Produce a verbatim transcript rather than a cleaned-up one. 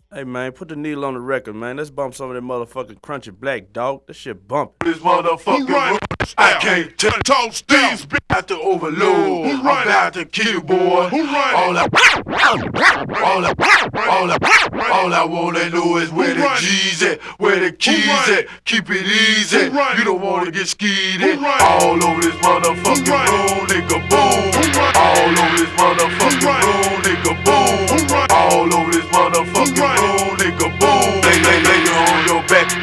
Hey man, put the needle on the record, man. Let's bump some of that motherfucking crunchy black dog. That shit bumping. This motherfucker run. I can't tell toss these bitches out to overload. I'm about to kill, boy. Who run? All I, all I, all I, all I wanna know is where the G's at, where the keys at. Keep it easy. You don't wanna get skeeted. All over this motherfucking road, nigga, boom. All over this motherfucking road, nigga, boom. All over this motherfucking road, nigga, boom. Lay, lay, lay you on your back.